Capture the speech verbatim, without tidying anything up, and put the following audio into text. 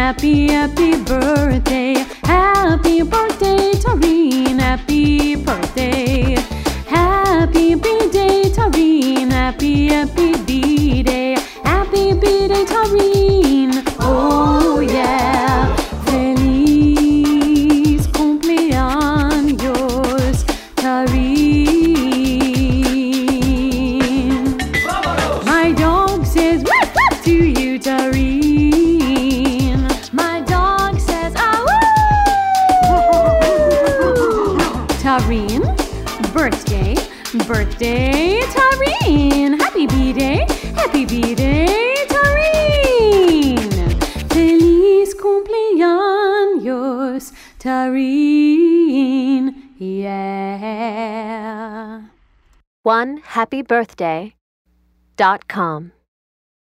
Happy, happy birthday. Happy birthday, Tareen. Happy birthday. Happy B-Day, Tareen. Happy, happy B-Day. Happy B-Day, Tareen. Oh yeah. Feliz cumpleaños, Tareen. My dog says woof woof to you, Tareen. My dog says ah woo. Tareen, birthday, birthday, Tareen. Happy B-Day, happy B-Day, Tareen. Feliz cumpleaños, Tareen. Yeah. one happy birthday dot com